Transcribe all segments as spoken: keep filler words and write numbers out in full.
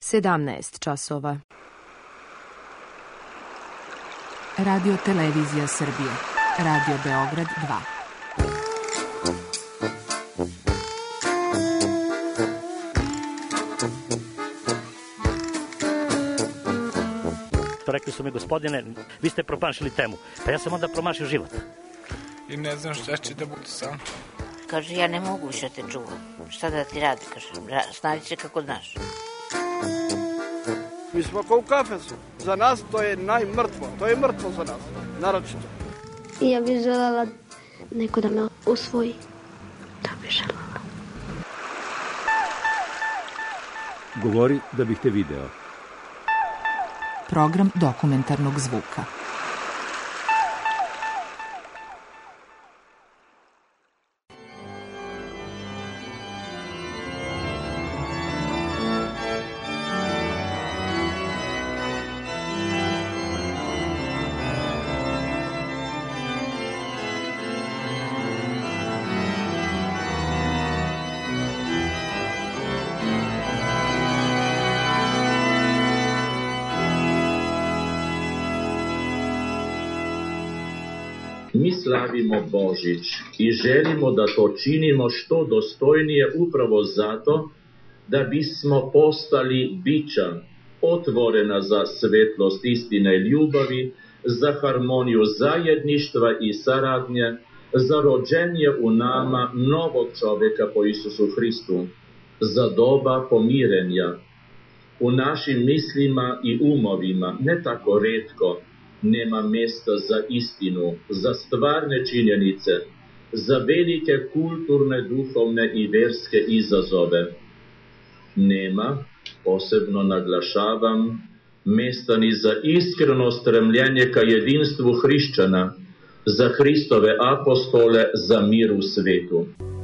sedamnaest časova. Radio Televizija Srbije. Radio Beograd dva. Rekli su mi, gospodine, vi ste promašili temu. Pa ja sam onda promašio život. I ne znam šta će da bude sam. Kaže, ja ne mogu više te čuvam. Šta da ti radi? Kaže, snađi se kako znaš. Mi smo kao u kafesu. Za nas to je najmrtvo. To je mrtvo za nas. Naročito. I ja bih željela neko da me usvoji. Da bih željela. Govori da bih te video. Program dokumentarnog zvuka. Mi slavimo Božić i želimo da to činimo što dostojnije upravo zato da bismo postali bića otvorena za svetlost istine i ljubavi, za harmoniju zajedništva i saradnje, za rođenje u nama novog čovjeka po Isusu Hristu, za doba pomirenja. U našim mislima i umovima ne tako retko nema mjesta za istinu, za stvarne činjenice, za velike kulturne, duhovne i verske izazove. Nema, posebno naglašavam, mjesta ni za iskreno stremljenje ka jedinstvu hrišćana, za Hristove apostole, za mir u svetu.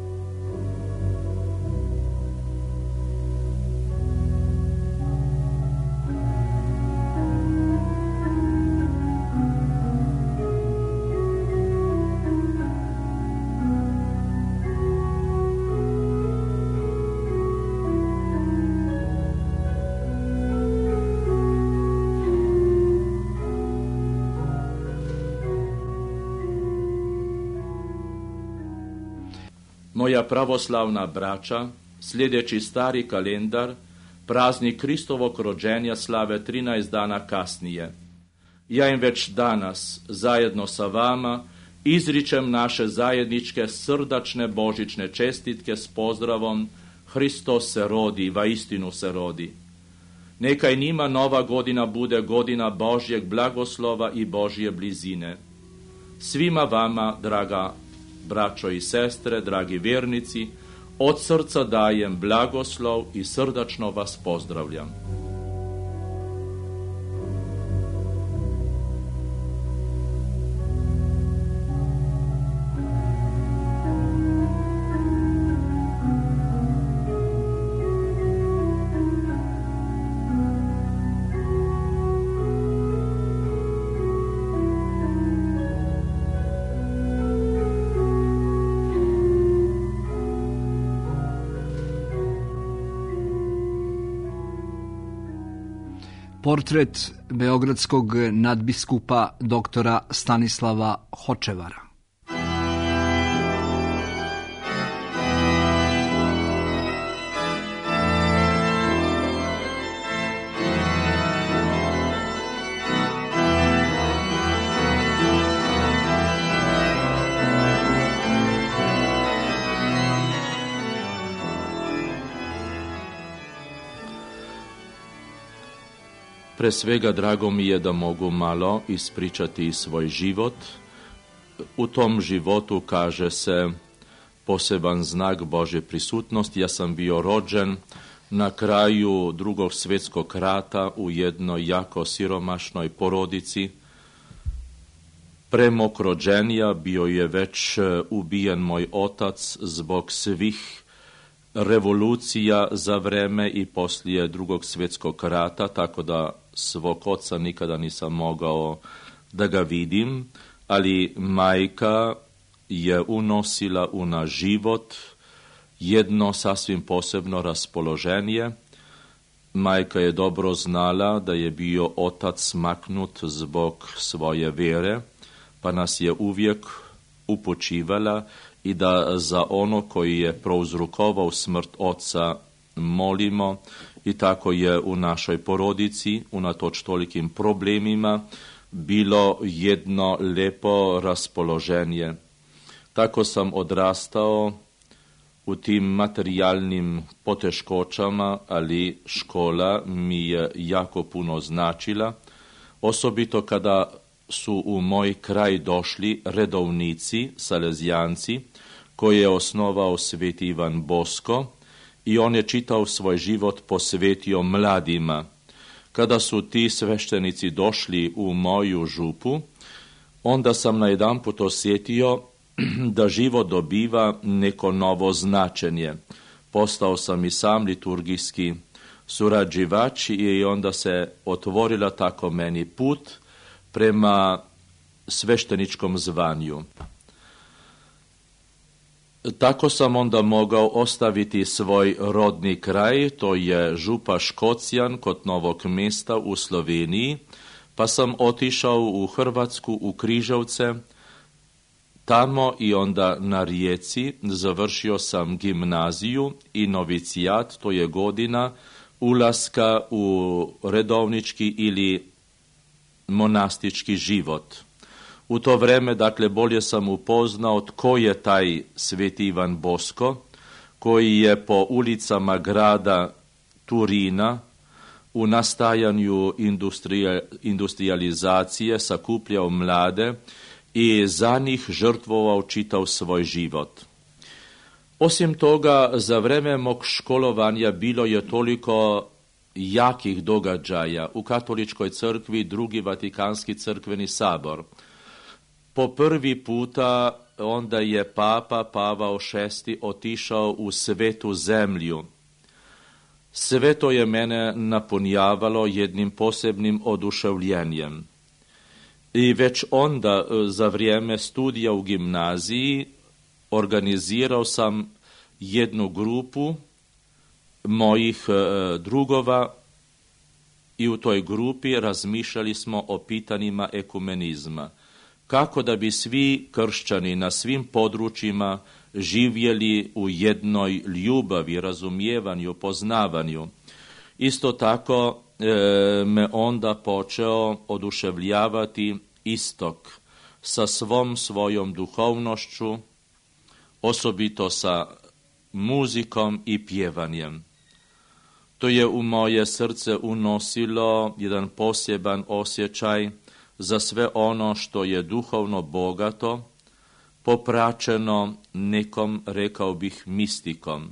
Moja pravoslavna braća, sljedeći stari kalendar, praznik Kristovog rođenja slave trinaest dana kasnije. Ja im već danas, zajedno sa vama, izričem naše zajedničke srdačne božićne čestitke s pozdravom Hristos se rodi, vaistinu se rodi. Neka i njima nova godina bude godina Božjeg blagoslova i Božje blizine. Svima vama, draga braćo i sestre, dragi vjernici, od srca dajem blagoslov i srdačno vas pozdravljam. Portret beogradskog nadbiskupa doktora Stanislava Hočevara. Pre svega drago mi je da mogu malo ispričati svoj život. U tom životu kaže se poseban znak Božje prisutnosti. Ja sam bio rođen na kraju drugog svjetskog rata u jednoj jako siromašnoj porodici. Pre mog rođenja bio je već ubijen moj otac zbog svih revolucija za vreme i poslije drugog svjetskog rata, tako da svog oca nikada nisam mogao da ga vidim, ali majka je unosila u naš život jedno sasvim posebno raspoloženje. Majka je dobro znala da je bio otac maknut zbog svoje vjere, pa nas je uvijek upočivala i da za ono koji je prouzrokovao smrt oca molimo, i tako je u našoj porodici, unatoč tolikim problemima, bilo jedno lepo raspoloženje. Tako sam odrastao u tim materijalnim poteškoćama, ali škola mi je jako puno značila, osobito kada su u moj kraj došli redovnici, salezijanci, koje je osnovao sveti Ivan Bosko, i on je čitav svoj život posvetio mladima. Kada su ti sveštenici došli u moju župu, onda sam na jedan put osjetio da život dobiva neko novo značenje. Postao sam i sam liturgijski surađivač i onda se otvorila tako meni put prema svešteničkom zvanju. Tako sam onda mogao ostaviti svoj rodni kraj, to je župa Škocjan kod Novog Mesta u Sloveniji, pa sam otišao u Hrvatsku, u Križevce, tamo i onda na Rijeci završio sam gimnaziju i novicijat, to je godina ulaska u redovnički ili monastički život. U to vreme, dakle, bolje sam upoznao tko je taj sveti Ivan Bosko, koji je po ulicama grada Turina u nastajanju industrializacije sakupljao mlade i za njih žrtvovao čitav svoj život. Osim toga, za vreme mog školovanja bilo je toliko jakih događaja u Katoličkoj crkvi, drugi Vatikanski crkveni sabor. Po prvi puta onda je Papa Pavao šesti otišao u svetu zemlju. Sve to je mene napunjavalo jednim posebnim oduševljenjem. I već onda za vrijeme studija u gimnaziji organizirao sam jednu grupu mojih e, drugova i u toj grupi razmišljali smo o pitanjima ekumenizma. Kako da bi svi kršćani na svim područjima živjeli u jednoj ljubavi, razumijevanju, poznavanju. Isto tako e, me onda počeo oduševljavati istok sa svom svojom duhovnošću, osobito sa muzikom i pjevanjem. To je u moje srce unosilo jedan poseban osjećaj za sve ono što je duhovno bogato, popraćeno nekom, rekao bih, mistikom.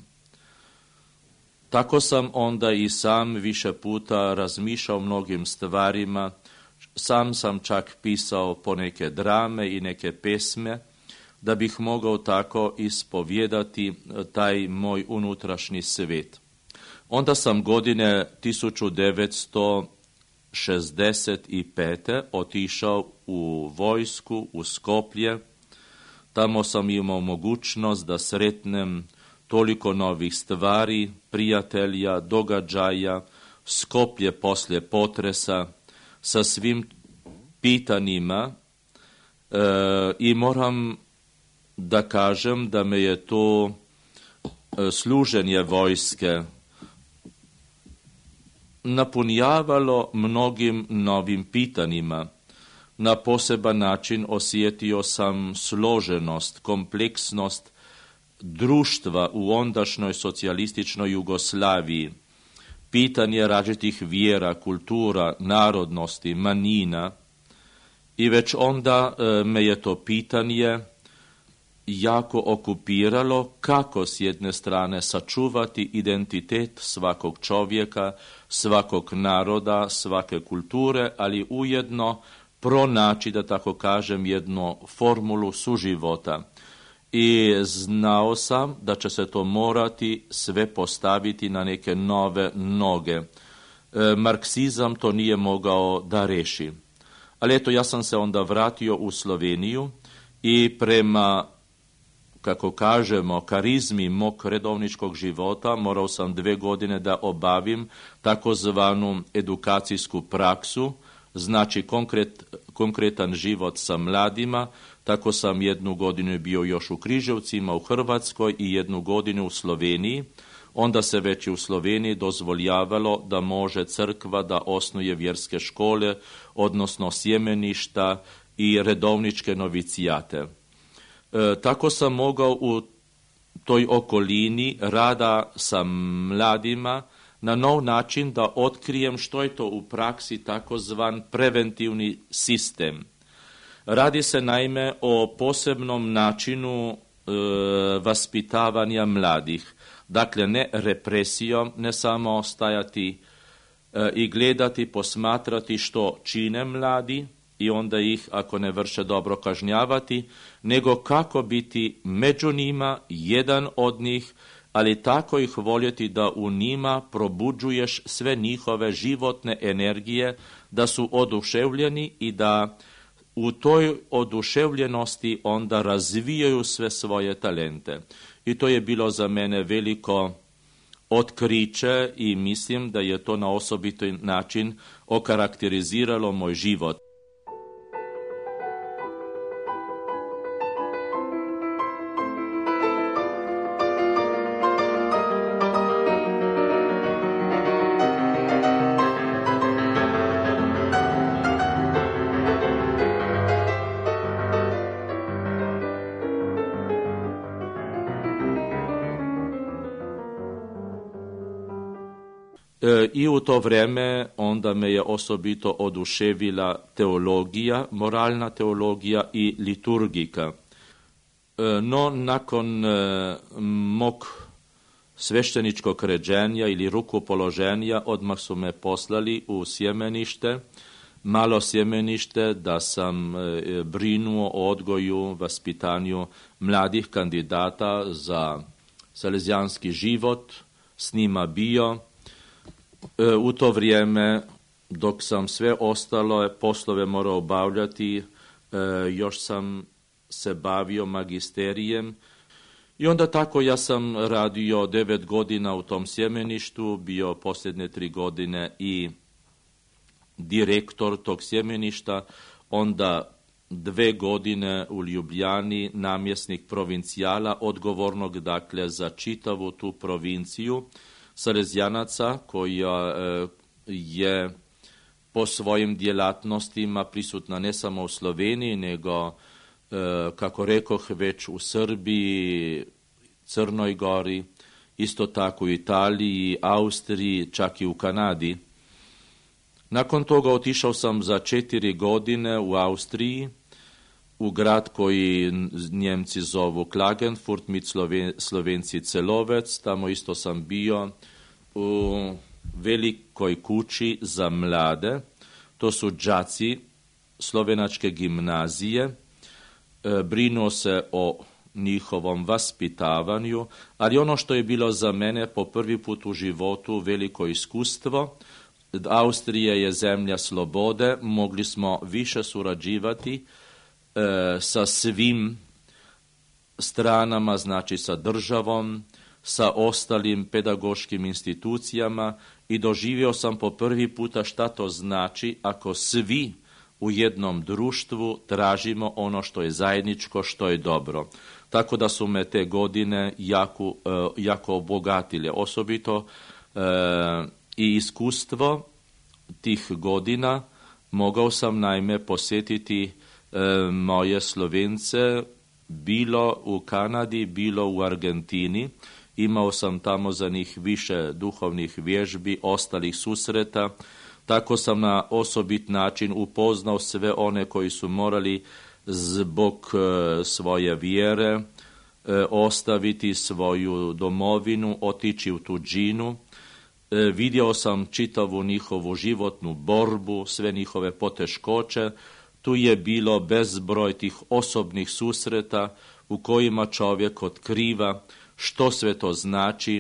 Tako sam onda i sam više puta razmišljao o mnogim stvarima, sam sam čak pisao poneke drame i neke pesme, da bih mogao tako ispovjedati taj moj unutrašnji svijet. Onda sam godine tisuću devetsto šezdeset pete. otišao u vojsku u Skoplje. Tamo sam imao mogućnost da sretnem toliko novih stvari, prijatelja, događaja, Skoplje poslije potresa, sa svim pitanjima e, i moram da kažem da me je to e, služenje vojske napunjavalo mnogim novim pitanjima. Na poseban način osjetio sam složenost, kompleksnost društva u ondašnjoj socijalističnoj Jugoslaviji, pitanje različitih vjera, kultura, narodnosti, manjina, i već onda e, me je to pitanje jako okupiralo kako s jedne strane sačuvati identitet svakog čovjeka, svakog naroda, svake kulture, ali ujedno pronaći, da tako kažem, jednu formulu suživota. I znao sam da će se to morati sve postaviti na neke nove noge. E, marksizam to nije mogao da reši. Ali eto, ja sam se onda vratio u Sloveniju i prema kako kažemo, karizmi mog redovničkog života, morao sam dve godine da obavim takozvanu edukacijsku praksu, znači konkret, konkretan život sa mladima. Tako sam jednu godinu bio još u Križevcima u Hrvatskoj i jednu godinu u Sloveniji. Onda se već i u Sloveniji dozvoljavalo da može crkva da osnuje vjerske škole, odnosno sjemeništa i redovničke novicijate. E, tako sam mogao u toj okolini rada sa mladima na nov način da otkrijem što je to u praksi takozvan preventivni sistem. Radi se naime o posebnom načinu e, vaspitavanja mladih. Dakle, ne represijom, ne samo stajati e, i gledati, posmatrati što čine mladi i onda ih, ako ne vrše dobro, kažnjavati, nego kako biti među njima, jedan od njih, ali tako ih voljeti da u njima probuđuješ sve njihove životne energije, da su oduševljeni i da u toj oduševljenosti onda razvijaju sve svoje talente. I to je bilo za mene veliko otkriće i mislim da je to na osobiti način okarakteriziralo moj život. I u to vrijeme onda me je osobito oduševila teologija, moralna teologija i liturgika. No, nakon mog svešteničkog ređenja ili rukopoloženja odmah su me poslali u sjemenište, malo sjemenište, da sam brinuo o odgoju, vaspitanju mladih kandidata za salezijanski život, s njima bio. U to vrijeme, dok sam sve ostalo poslove morao obavljati, još sam se bavio magisterijem i onda tako ja sam radio devet godina u tom sjemeništu, bio posljednje tri godine i direktor tog sjemeništa, onda dve godine u Ljubljani namjesnik provincijala, odgovornog dakle za čitavu tu provinciju Salezijanaca, koja je po svojim djelatnostima prisutna ne samo u Sloveniji, nego, kako rekoh, već u Srbiji, Crnoj Gori, isto tako u Italiji, Austriji, čak i u Kanadi. Nakon toga otišao sam za četiri godine u Austriji, u grad koji Njemci zovu Klagenfurt, mi Slovenci Celovec. Tamo isto sam bio u velikoj kući za mlade. To su đaci slovenačke gimnazije. Brinuo se o njihovom vaspitavanju, ali ono što je bilo za mene po prvi put u životu veliko iskustvo. Austrija je zemlja slobode, mogli smo više surađivati sa svim stranama, znači sa državom, sa ostalim pedagoškim institucijama i doživio sam po prvi puta šta to znači ako svi u jednom društvu tražimo ono što je zajedničko, što je dobro. Tako da su me te godine jako, jako obogatile. Osobito e, i iskustvo tih godina mogao sam naime posjetiti moje Slovence, bilo u Kanadi, bilo u Argentini. Imao sam tamo za njih više duhovnih vježbi, ostalih susreta. Tako sam na osobit način upoznao sve one koji su morali zbog svoje vjere ostaviti svoju domovinu, otići u tuđinu. Vidio sam čitavu njihovu životnu borbu, sve njihove poteškoće. Tu je bilo bezbroj tih osobnih susreta u kojima čovjek otkriva što sve to znači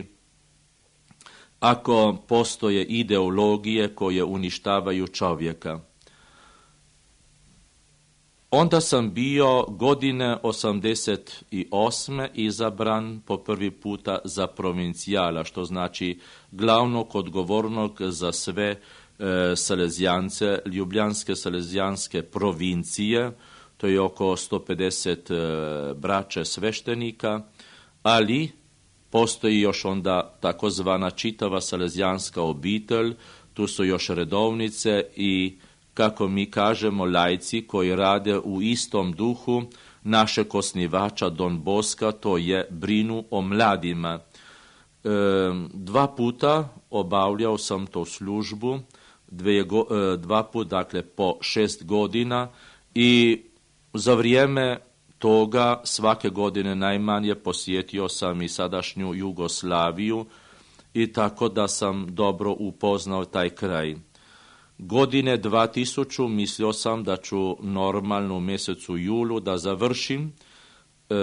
ako postoje ideologije koje uništavaju čovjeka. Onda sam bio godine osamdeset osme izabran po prvi puta za provincijala, što znači glavnog odgovornog za sve e, salezijance, ljubljanske salezijanske provincije, to je oko sto pedeset e, braće sveštenika, ali postoji još onda takozvana čitava salezijanska obitelj, tu su još redovnice i, kako mi kažemo, lajci koji rade u istom duhu našeg osnivača Don Boska, to je brinu o mladima. E, dva puta obavljao sam tu službu, dve, e, dva put, dakle po šest godina, i za vrijeme toga svake godine najmanje posjetio sam i sadašnju Jugoslaviju, i tako da sam dobro upoznao taj kraj. Godine dva tisuće mislio sam da ću normalno u mjesecu julu da završim e,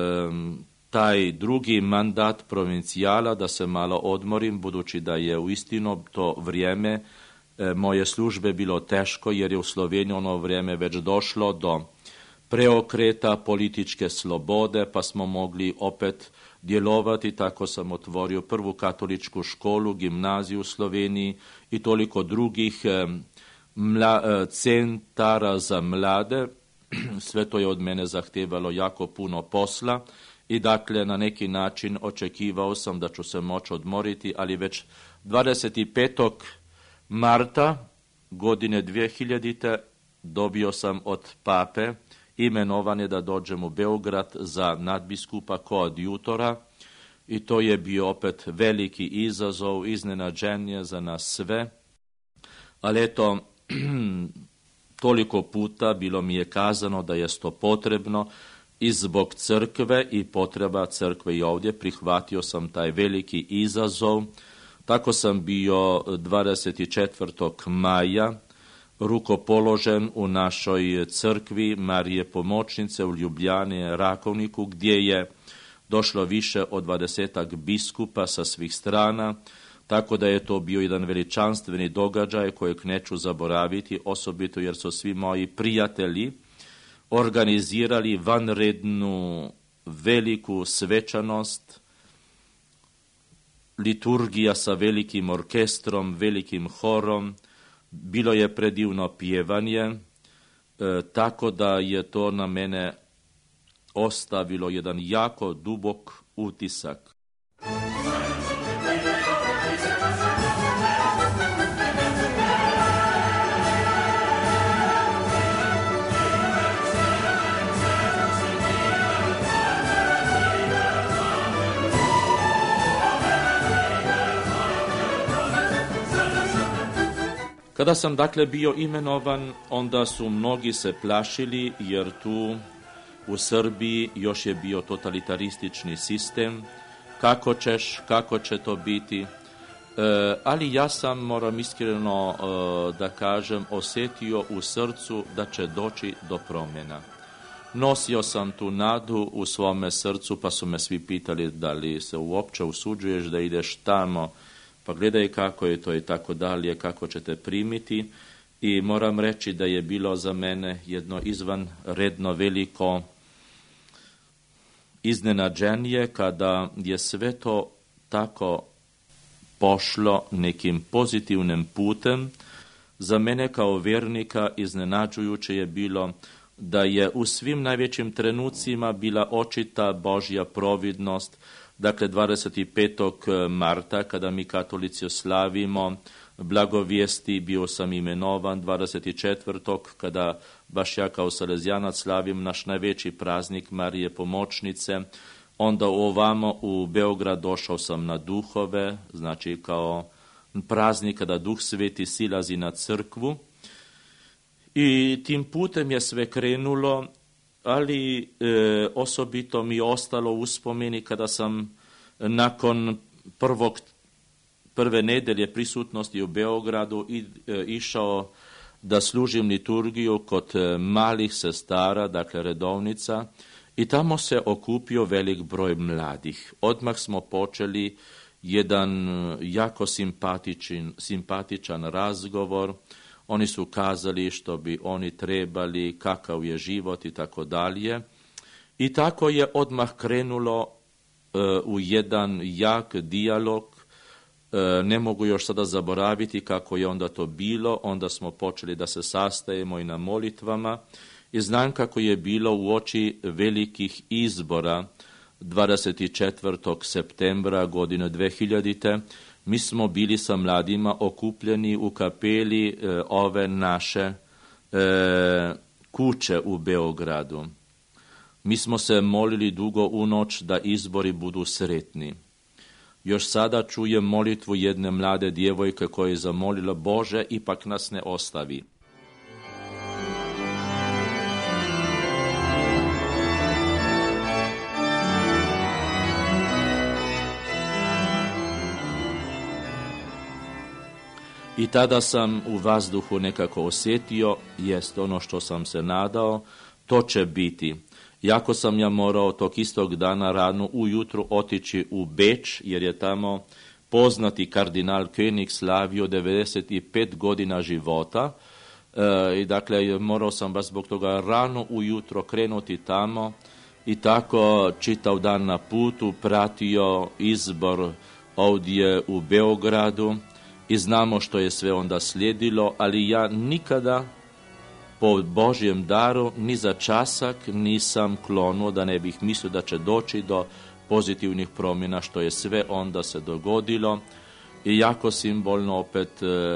taj drugi mandat provincijala, da se malo odmorim, budući da je uistinu to vrijeme e, moje službe bilo teško, jer je u Sloveniji ono vrijeme već došlo do preokreta političke slobode, pa smo mogli opet djelovati. Tako sam otvorio prvu katoličku školu, gimnaziju u Sloveniji i toliko drugih eh, mla, eh, centara za mlade. Sve to je od mene zahtevalo jako puno posla i dakle na neki način očekivao sam da ću se moći odmoriti, ali već dvadeset petog marta godine dvije hiljadite dobio sam od pape imenovanje da dođem u Beograd za nadbiskupa koadjutora, i to je bio opet veliki izazov, iznenađenje za nas sve, ali eto, toliko puta bilo mi je kazano da je to potrebno i zbog crkve i potreba crkve i ovdje prihvatio sam taj veliki izazov. Tako sam bio dvadeset četvrtog maja rukopoložen u našoj crkvi Marije Pomoćnice u Ljubljani, Rakovniku, gdje je došlo više od dvadesetak biskupa sa svih strana, tako da je to bio jedan veličanstveni događaj kojeg neću zaboraviti, osobito jer su svi moji prijatelji organizirali vanrednu veliku svečanost, liturgija sa velikim orkestrom, velikim horom. Bilo je predivno pjevanje, e, tako da je to na mene ostavilo jedan jako dubok utisak. Kada sam dakle bio imenovan, onda su mnogi se plašili, jer tu u Srbiji još je bio totalitaristični sistem. Kako ćeš, kako će to biti? E, ali ja sam, moram iskreno e, da kažem, osjetio u srcu da će doći do promjena. Nosio sam tu nadu u svome srcu, pa su me svi pitali da li se uopće usuđuješ da ideš tamo, pa gledaj kako je to i tako dalje, kako ćete primiti. I moram reći da je bilo za mene jedno izvanredno veliko iznenađenje kada je sve to tako pošlo nekim pozitivnim putem. Za mene kao vjernika iznenađujuće je bilo da je u svim najvećim trenucima bila očita Božja providnost. Dakle, dvadeset petog marta, kada mi katolici slavimo blagovijesti, bio sam imenovan. Dvadeset četvrtog kada baš ja kao salezijanac slavim naš najveći praznik Marije Pomoćnice, onda ovamo u Beograd došao sam na duhove, znači kao praznik kada Duh Sveti silazi na crkvu. I tim putem je sve krenulo, ali e, osobito mi je ostalo u uspomeni kada sam nakon prvog, prve nedelje prisutnosti u Beogradu i, e, išao da služim liturgiju kod e, malih sestara, dakle redovnica, i tamo se okupio velik broj mladih. Odmah smo počeli jedan jako simpatičan, simpatičan razgovor. Oni su kazali što bi oni trebali, kakav je život i tako dalje. I tako je odmah krenulo uh, u jedan jak dijalog. Uh, ne mogu još sada zaboraviti kako je onda to bilo. Onda smo počeli da se sastajemo i na molitvama. I znam kako je bilo u oči velikih izbora dvadeset četvrtog septembra godine dve hiljadite. Mi smo bili sa mladima okupljeni u kapeli e, ove naše e, kuće u Beogradu. Mi smo se molili dugo u noć da izbori budu sretni. Još sada čujem molitvu jedne mlade djevojke koja je zamolila: Bože, ipak nas ne ostavi. I tada sam u vazduhu nekako osjetio, jest ono što sam se nadao, to će biti. Jako sam ja morao tog istog dana rano ujutro otići u Beč, jer je tamo poznati kardinal König slavio devedeset pet godina života. E, I dakle, morao sam baš zbog toga rano ujutro krenuti tamo i tako čitav dan na putu pratio izbor ovdje u Beogradu. I znamo što je sve onda slijedilo, ali ja nikada po Božjem daru ni za časak nisam klonuo da ne bih mislio da će doći do pozitivnih promjena, što je sve onda se dogodilo. I jako simbolno opet,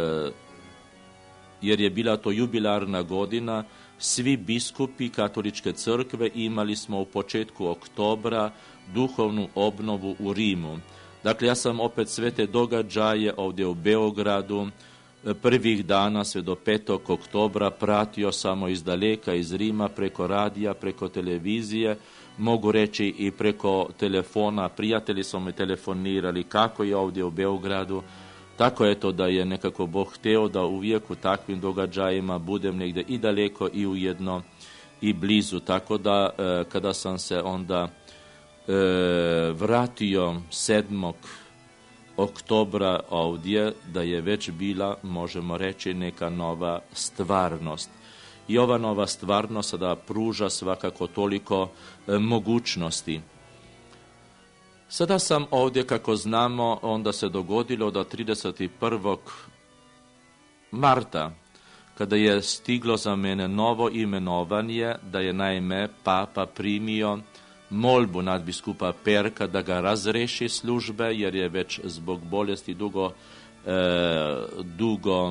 jer je bila to jubilarna godina, svi biskupi Katoličke crkve imali smo u početku oktobra duhovnu obnovu u Rimu. Dakle, ja sam opet sve te događaje ovdje u Beogradu prvih dana sve do petog oktobra pratio samo iz daleka, iz Rima, preko radija, preko televizije, mogu reći i preko telefona. Prijatelji su me telefonirali kako je ovdje u Beogradu. Tako je to da je nekako Bog hteo da uvijek u takvim događajima budem negdje i daleko i ujedno i blizu. Tako da kada sam se onda E, vratio sedmog oktobra ovdje, da je već bila, možemo reći, neka nova stvarnost. I ova nova stvarnost sada pruža svakako toliko e, mogućnosti. Sada sam ovdje, kako znamo, onda se dogodilo da trideset prvog marta, kada je stiglo za mene novo imenovanje, da je naime Papa primio molbu nadbiskupa Perka da ga razreši službe, jer je već zbog bolesti dugo, e, dugo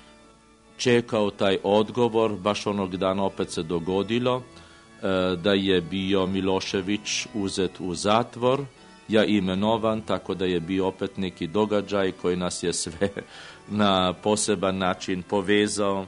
čekao taj odgovor. Baš onog dana opet se dogodilo e, da je bio Milošević uzet u zatvor, ja imenovan, tako da je bio opet neki događaj koji nas je sve na poseban način povezao.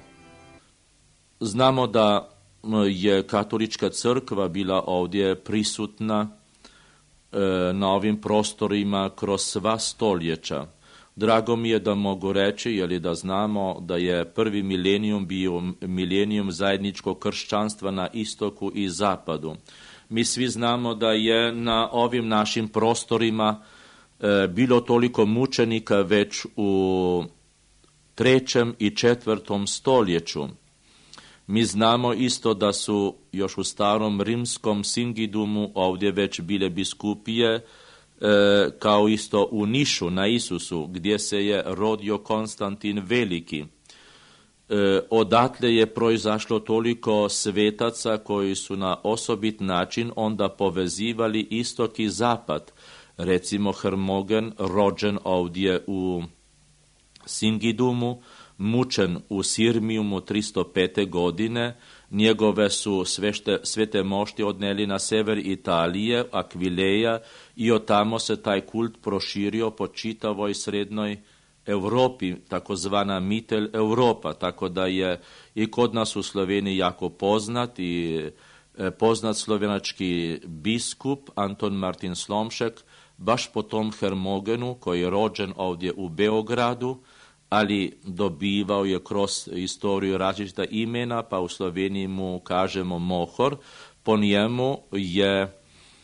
Znamo da je Katolička crkva bila ovdje prisutna e, na ovim prostorima kroz sva stoljeća. Drago mi je da mogu reći, jer da znamo da je prvi milenijum bio milenijum zajedničkog kršćanstva na istoku i zapadu. Mi svi znamo da je na ovim našim prostorima e, bilo toliko mučenika već u trećem i četvrtom stoljeću. Mi znamo isto da su još u starom rimskom Singidumu ovdje već bile biskupije, e, kao isto u Nišu na Isusu, gdje se je rodio Konstantin Veliki. E, odatle je proizašlo toliko svetaca koji su na osobit način onda povezivali istok i zapad. Recimo Hermogen, rođen ovdje u Singidumu, mučen u Sirmijumu tristo pete godine, njegove su svešte, svete mošti odneli na sever Italije, Akvileja, i od tamo se taj kult proširio po čitavoj srednjoj Europi, takozvana Mittel Europa, tako da je i kod nas u Sloveniji jako poznat i poznat slovenački biskup Anton Martin Slomšek, baš po tom Hermogenu koji je rođen ovdje u Beogradu, ali dobivao je kroz istoriju različita imena, pa u Sloveniji mu kažemo Mohor. Po njemu je e,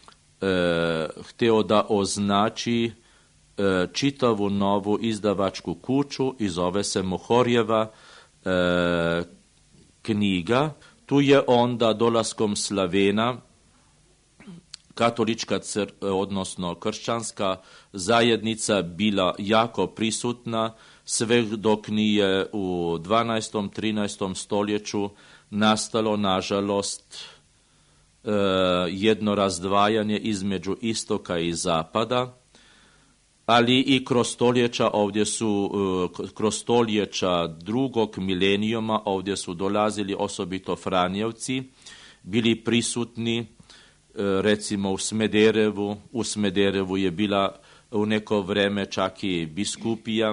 htio da označi e, čitavu novu izdavačku kuću i zove se Mohorjeva e, knjiga. Tu je onda dolaskom Slavena katolička crkva, odnosno kršćanska zajednica bila jako prisutna, sve dok nije u dvanaestom trinaestom stoljeću nastalo, nažalost, e, jedno razdvajanje između istoka i zapada, ali i kroz stoljeća ovdje su, e, kroz stoljeća drugog milenijuma ovdje su dolazili osobito Franjevci, bili prisutni recimo u Smederevu. U Smederevu je bila u neko vreme čak i biskupija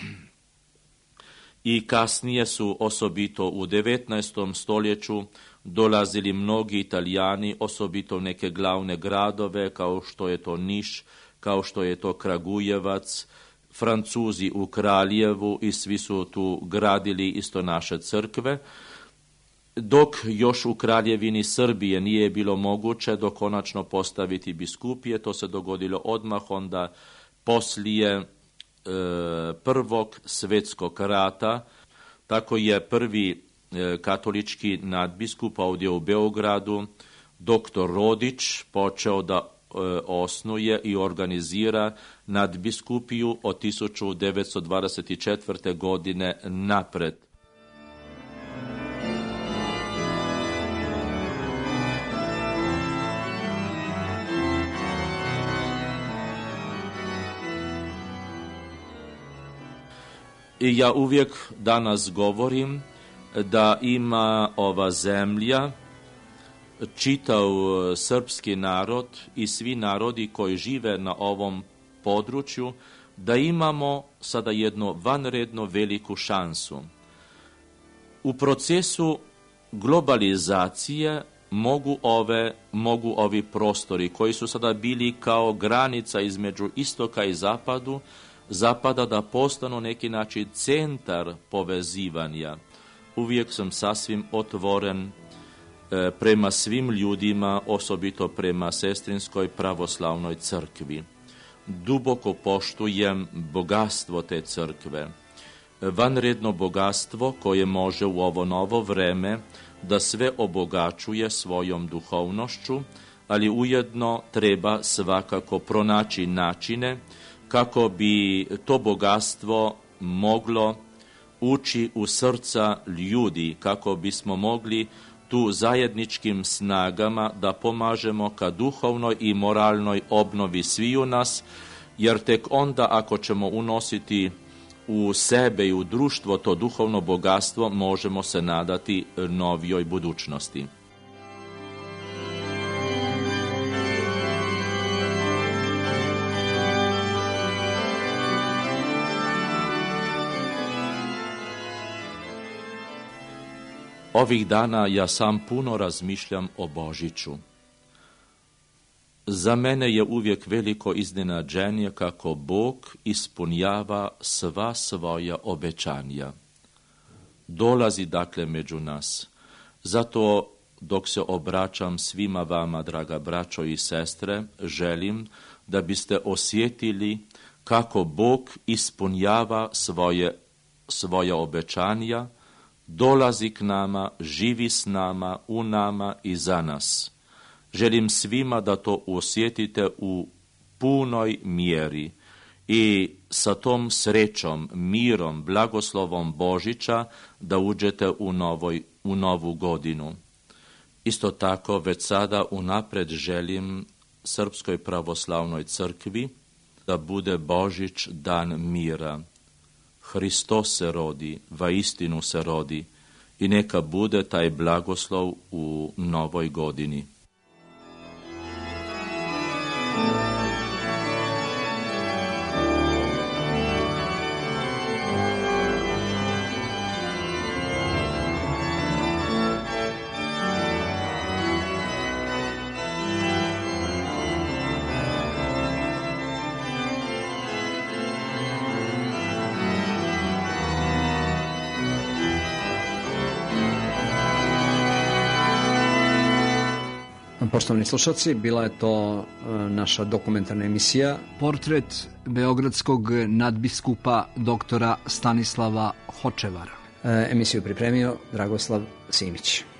i kasnije su osobito u devetnaestom stoljeću dolazili mnogi Italijani, osobito u neke glavne gradove kao što je to Niš, kao što je to Kragujevac, Francuzi u Kraljevu i svi su tu gradili isto naše crkve. Dok još u Kraljevini Srbije nije bilo moguće dokonačno postaviti biskupije, to se dogodilo odmah onda poslije e, prvog svjetskog rata. Tako je prvi e, katolički nadbiskup ovdje u Beogradu, doktor Rodić, počeo da e, osnuje i organizira nadbiskupiju od tisuću devetsto dvadeset četvrte. godine napred. I ja uvijek danas govorim da ima ova zemlja, čitav srpski narod i svi narodi koji žive na ovom području, da imamo sada jednu vanredno veliku šansu. U procesu globalizacije mogu, ove, mogu ovi prostori koji su sada bili kao granica između istoka i zapadu, zapada da postanu neki način centar povezivanja. Uvijek sam sasvim otvoren e, prema svim ljudima, osobito prema Sestrinskoj pravoslavnoj crkvi. Duboko poštujem bogatstvo te crkve. Vanredno bogatstvo koje može u ovo novo vreme da sve obogaćuje svojom duhovnošću, ali ujedno treba svakako pronaći načine kako bi to bogatstvo moglo ući u srca ljudi, kako bismo mogli tu zajedničkim snagama da pomažemo ka duhovnoj i moralnoj obnovi sviju nas, jer tek onda ako ćemo unositi u sebe i u društvo to duhovno bogatstvo, možemo se nadati novijoj budućnosti. Ovih dana ja sam puno razmišljam o Božiću. Za mene je uvijek veliko iznenađenje kako Bog ispunjava sva svoja obećanja. Dolazi dakle među nas. Zato dok se obraćam svima vama, draga braćo i sestre, želim da biste osjetili kako Bog ispunjava svoje, svoja obećanja, dolazi k nama, živi s nama, u nama i za nas. Želim svima da to osjetite u punoj mjeri i sa tom srećom, mirom, blagoslovom Božića da uđete u, novoj, u novu godinu. Isto tako već sada unapred želim Srpskoj pravoslavnoj crkvi da bude Božić dan mira. Hristos se rodi, vaistinu se rodi i neka bude taj blagoslov u novoj godini. Poštovani slušalci, bila je to naša dokumentarna emisija Portret beogradskog nadbiskupa doktora Stanislava Hočevara. Emisiju pripremio Dragoslav Simić.